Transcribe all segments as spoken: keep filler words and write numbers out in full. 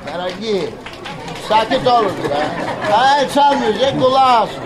Dərəqi, sakit olun. Əl çalmayacaq, qulaq asın.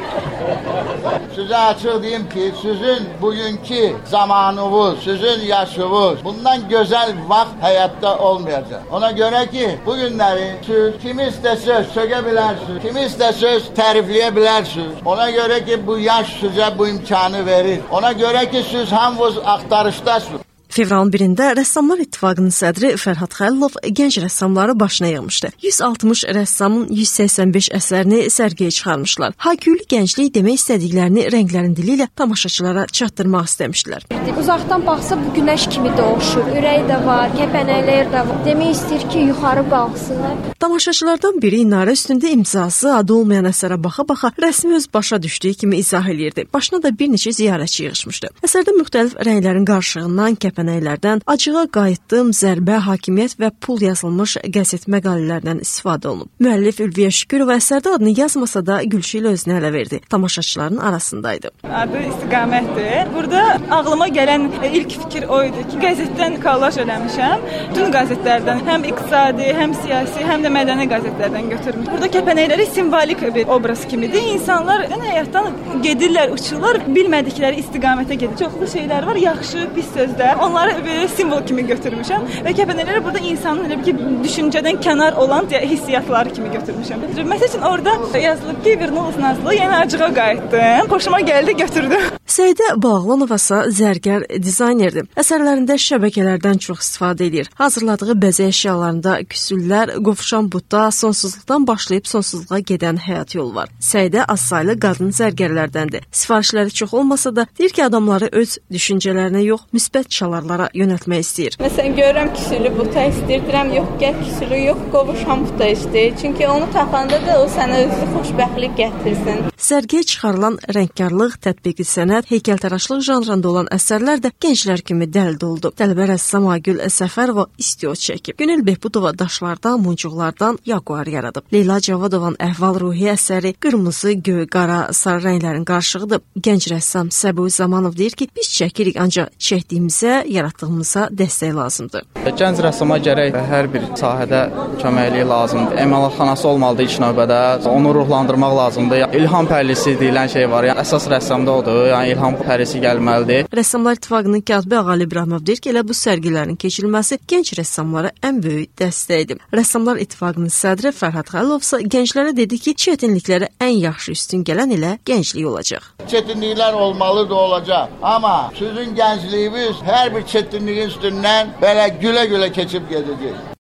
Sizə açıq deyim ki, sizin bugünkü zamanınız, sizin yaşınız, bundan gözəl vaxt həyatda olmayacaq. Ona görə ki, bu günləri siz kimi istəsiz sökə bilərsiniz, kimi istəsiz tərifləyə bilərsiniz. Ona görə ki, bu yaş sizə bu imkanı verir. Ona görə ki, siz hamınız axtarışdasınız. Fevralın birində Rəssamlar İttifaqının sədri Fərhad Xəlilov gənc rəssamları başına yığmışdı. yüz altmış rəssamın yüz səksən beş əsərini sərgiyə çıxarmışlar. Hayküylü gənclik demək istədiklərini rənglərin dili ilə tamaşaçılara çatdırmaq istəmişdilər. Uzaqdan baxsa bu günəş kimi doğuşur. Ürəyi də var, kəpənəklər də var. Demək istəyir ki, yuxarı qalxsınlar. Tamaşaçılardan biri İnarə üstündə imzası, adı olmayan əsərə baxa-baxa rəsmi öz başa düşdüyü kimi izah eləyirdi. Başına da bir neçə ziyarətçi yığışmışdı. Əsərdə müxtəlif rənglərin qarşılığından kəpənəklərdən, acığa qayıtdım, zərbə, hakimiyyət və pul yazılmış qəzet məqalələrdən istifadə olunub. Müəllif Ülviyə Şükürova əsərdə adını yazmasa da gülüşü ilə özünü ələ verdi. Tamaşaçıların arasındaydı. Adı istiqamətdir. Burada ağlıma gələn ilk fikir o idi ki, qəzetdən kollaj eləmişəm. Bütün qəzetlərdən, həm iqtisadi, həm siyasi, həm də mədəni qəzetlərdən götürmüşəm. Burada kəpənəkləri simvolik bir obraz kimidir. İnsanlar həyatdan gedirlər, uçurlar, bilmədikləri istiqamətə gedir. Çoxlu şeylər var, yaxşı, pis sözlər. Onları belə simvol kimi götürmüşəm və kəpənəkləri burada insanın elə ki, düşüncədən kənar olan hissiyatları kimi götürmüşəm. Məsələn, orada yazılıb ki, Vernolos Nazlı, yəni acığa qayıtdım. Xoşuma gəldi, götürdüm. Səidə Bağlanova isə zərgər dizaynerdir. Əsərlərində şəbəkələrdən çox istifadə edir. Hazırladığı bəzək əşyalarında küsüllər, qovuşan butta, sonsuzluqdan başlayıb sonsuzluğa gedən həyat yolu var. Səidə azsaylı qadın zərgərlərdəndir. Sifarişləri çox olmasa da deyir ki, adamları öz düşüncələrinə yox, müsbət çalarlara yönəltmək istəyir. Məsələn, görürəm küsülü buta istəyirəm, yox gəl küsülü, yox qovuşan buta istəyir. Çünki onu tapanda da o sənə özü xoşbəxtlik gətirsin. Sərgiyə çıxarılan rəngkarlıq, tətbiqi sənət, heykəltaraşlıq janrında olan əsərlər də gənclər kimi dəl doldu. Tələbə rəssam Agül Səfərova istiot çəkib. Günel Behbudova daşlardan, muncuqlardan yaquar yaradıb. Leyla Cavadovanın əhval-ruhiyyə əsəri qırmızı, göy, qara, sarı rənglərin qarşığıdır. Gənc rəssam Səbuhi Zamanov deyir ki, biz çəkirik, ancaq çəkdiyimizə, yaratdığımıza dəstək lazımdır. Gənc rəssama gərək hər bir sahədə köməkliyi lazımdır. Əməlatxanası olmalıdır ilk növbədə. Onu ruhlandırmaq lazımdır. İlham pərlisi deyilən şey var. Yəni əsas rəssamda odur. Yəni ilham pərlisi gəlməlidir. Rəssamlar İttifaqının katibi Ağali İbrahimov deyir ki, elə bu sərgilərin keçirilməsi gənc rəssamlara ən böyük dəstəkdir. Rəssamlar İttifaqının sədri Fərhad Xəlilov isə gənclərə dedi ki, çətinliklərə ən yaxşı üstün gələn ilə gənclik olacaq. Çətinliklər olmalı da olacaq. Amma sizin gəncliyiniz hər bir çətinliyin üstündən belə gülə-gülə keçib gedəcək.